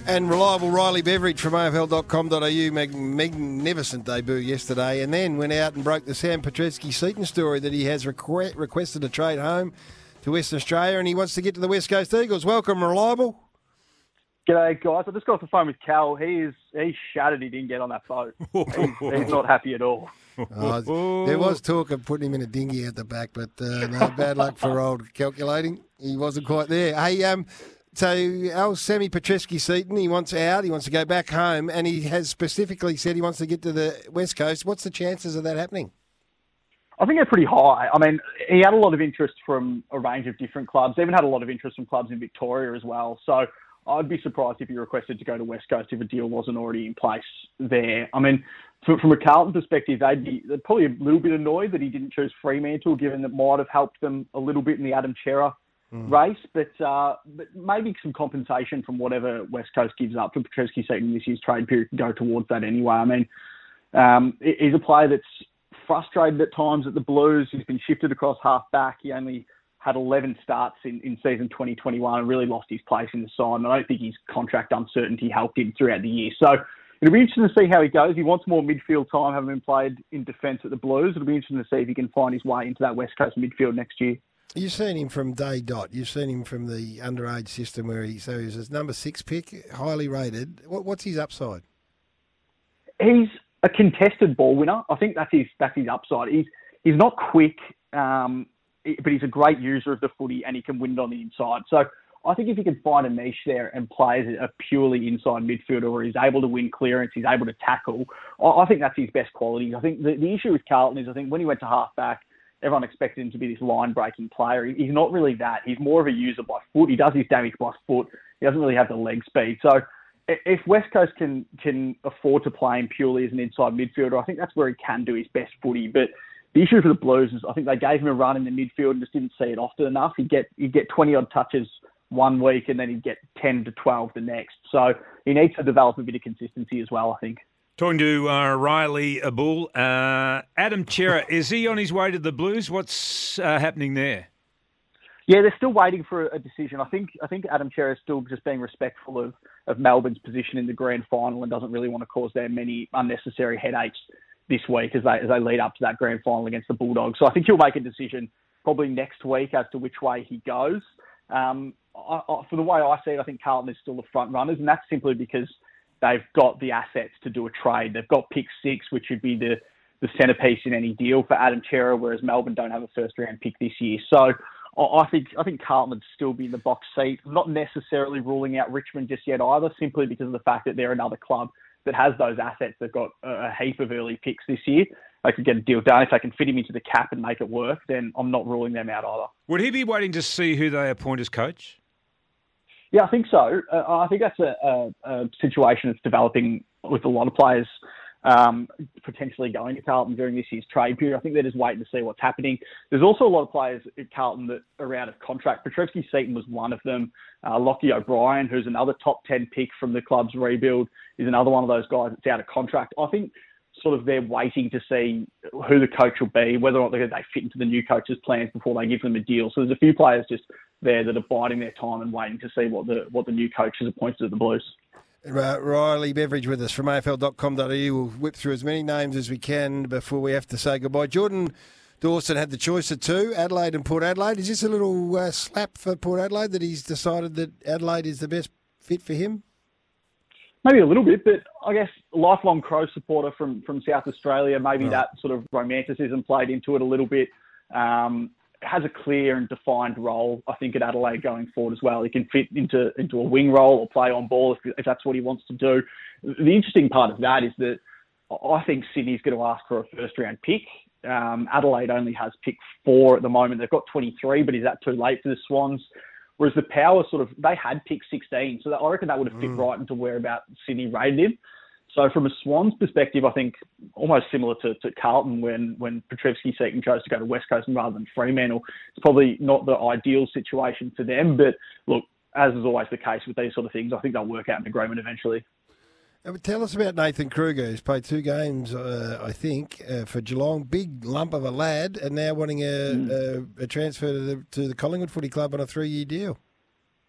And reliable Riley Beveridge from AFL.com.au, magnificent debut yesterday, and then went out and broke the Sam Petrevski-Seton story that he has requested a trade home to Western Australia and he wants to get to the West Coast Eagles. Welcome, Reliable. G'day, guys. I just got off the phone with Cal. He's shattered he didn't get on that boat. He's not happy at all. There was talk of putting him in a dinghy at the back, but no, bad luck for old calculating. He wasn't quite there. Hey, so our Sammy Petrevski-Seton, he wants out, he wants to go back home, and he has specifically said he wants to get to the West Coast. What's the chances of that happening? I think they're pretty high. I mean, he had a lot of interest from a range of different clubs. He even had a lot of interest from clubs in Victoria as well. So I'd be surprised if he requested to go to West Coast if a deal wasn't already in place there. I mean, from a Carlton perspective, they'd probably a little bit annoyed that he didn't choose Fremantle, given that might have helped them a little bit in the Adam Chera race, but maybe some compensation from whatever West Coast gives up for Petrevski-Seton this year's trade period can go towards that anyway. I mean, he's a player that's frustrated at times at the Blues. He's been shifted across half back. He only had 11 starts in season 2021 and really lost his place in the side. And I don't think his contract uncertainty helped him throughout the year. So it'll be interesting to see how he goes. He wants more midfield time, having been played in defence at the Blues. It'll be interesting to see if he can find his way into that West Coast midfield next year. You've seen him from day dot. You've seen him from the underage system where he was his number 6 pick, highly rated. What's his upside? He's a contested ball winner. I think that's his upside. He's not quick, but he's a great user of the footy and he can win it on the inside. So I think if he can find a niche there and plays a purely inside midfielder where he's able to win clearance, he's able to tackle, I think that's his best quality. I think the issue with Carlton is I think when he went to half back, everyone expected him to be this line-breaking player. He's not really that. He's more of a user by foot. He does his damage by foot. He doesn't really have the leg speed. So if West Coast can afford to play him purely as an inside midfielder, I think that's where he can do his best footy. But the issue for the Blues is I think they gave him a run in the midfield and just didn't see it often enough. He'd get 20-odd touches one week and then he'd get 10 to 12 the next. So he needs to develop a bit of consistency as well, I think. Talking to Riley Abul, Adam Chera, is he on his way to the Blues? What's happening there? Yeah, they're still waiting for a decision. I think Adam Chera is still just being respectful of Melbourne's position in the grand final and doesn't really want to cause them many unnecessary headaches this week as they lead up to that grand final against the Bulldogs. So I think he'll make a decision probably next week as to which way he goes. For the way I see it, I think Carlton is still the front runners, and that's simply because they've got the assets to do a trade. They've got pick 6, which would be the centrepiece in any deal for Adam Chera, whereas Melbourne don't have a first-round pick this year. So I think Carlton would still be in the box seat. I'm not necessarily ruling out Richmond just yet either, simply because of the fact that they're another club that has those assets. They've got a heap of early picks this year. They could get a deal done. If they can fit him into the cap and make it work, then I'm not ruling them out either. Would he be waiting to see who they appoint as coach? Yeah, I think so. I think that's a situation that's developing with a lot of players potentially going to Carlton during this year's trade period. I think they're just waiting to see what's happening. There's also a lot of players at Carlton that are out of contract. Petrevski-Seton was one of them. Lockie O'Brien, who's another top 10 pick from the club's rebuild, is another one of those guys that's out of contract. I think sort of they're waiting to see who the coach will be, whether or not they fit into the new coach's plans before they give them a deal. So there's a few players just there that are biding their time and waiting to see what the new coach has appointed at the Blues. Riley Beveridge with us from AFL.com.au. We'll whip through as many names as we can before we have to say goodbye. Jordan Dawson had the choice of 2, Adelaide and Port Adelaide. Is this a little slap for Port Adelaide that he's decided that Adelaide is the best fit for him? Maybe a little bit, but I guess a lifelong Crow supporter from South Australia, maybe that sort of romanticism played into it a little bit. Has a clear and defined role, I think, at Adelaide going forward as well. He can fit into a wing role or play on ball if that's what he wants to do. The interesting part of that is that I think Sydney's going to ask for a first-round pick. Adelaide only has pick 4 at the moment. They've got 23, but is that too late for the Swans? Whereas the Power they had pick 16, so I reckon that would have fit right into where about Sydney rated him. So from a Swans perspective, I think almost similar to Carlton when Petrevski-Seton chose to go to West Coast rather than Fremantle. It's probably not the ideal situation for them, but look, as is always the case with these sort of things, I think they'll work out an agreement eventually. Tell us about Nathan Kruger, who's played 2 games, I think, for Geelong. Big lump of a lad, and now wanting a transfer to the Collingwood Footy Club on a 3-year deal.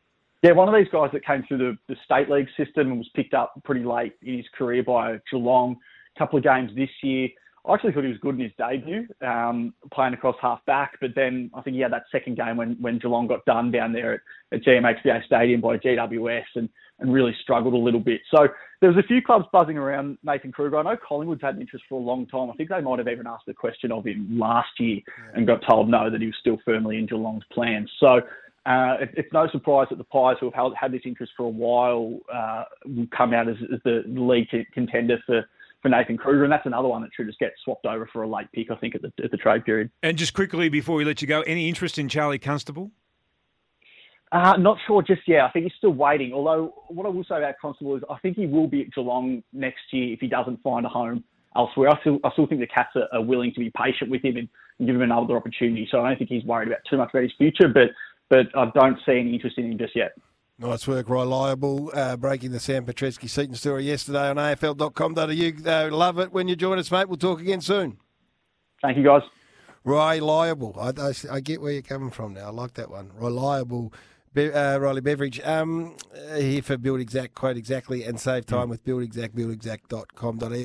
Yeah, one of these guys that came through the state league system and was picked up pretty late in his career by Geelong. A couple of games this year. I actually thought he was good in his debut, playing across half back, but then I think he had that second game when Geelong got done down there at GMHBA Stadium by GWS and really struggled a little bit. So there was a few clubs buzzing around Nathan Kruger. I know Collingwood's had an interest for a long time. I think they might have even asked the question of him last year and got told no, that he was still firmly in Geelong's plans. So it's no surprise that the Pies, who have had this interest for a while, will come out as the league contender for Nathan Kruger, and that's another one that should just get swapped over for a late pick, I think, at the trade period. And just quickly before we let you go, any interest in Charlie Constable? Not sure just yet. I think he's still waiting. Although what I will say about Constable is I think he will be at Geelong next year if he doesn't find a home elsewhere. I still think the Cats are willing to be patient with him and give him another opportunity. So I don't think he's worried about too much about his future, but I don't see any interest in him just yet. Nice work, Reliable, breaking the Sam Petreski-Seaton story yesterday on afl.com.au. Love it when you join us, mate. We'll talk again soon. Thank you, guys. Reliable. I get where you're coming from now. I like that one. Reliable. Riley Beveridge, here for Build Exact, quote exactly, and save time with Build Exact, buildexact.com.au.